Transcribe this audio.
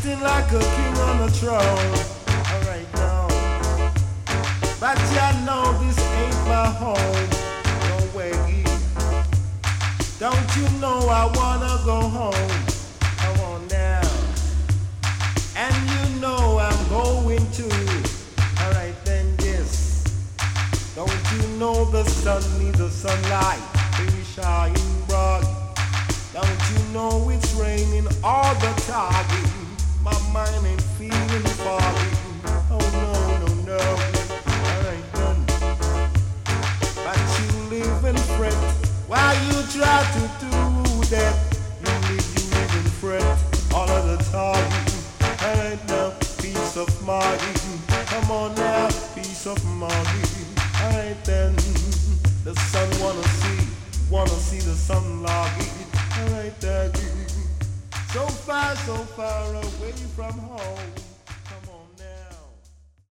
sitting like a king on a throne. Alright now. But ya know this ain't my home. No way. Don't you know I wanna go home? Come on now. And you know I'm going to. Alright then, yes. Don't you know the sun needs the sunlight? Baby shining bright. Don't you know it's raining all the time? My mind ain't feeling foggy. Oh no, no, no. Alright then. But you live and fret. Why you try to do that? You live and fret all of the time. Alright now, peace of mind. Come on now, peace of mind. Alright then, the sun wanna see the sunlight. Alright then, so far away from home.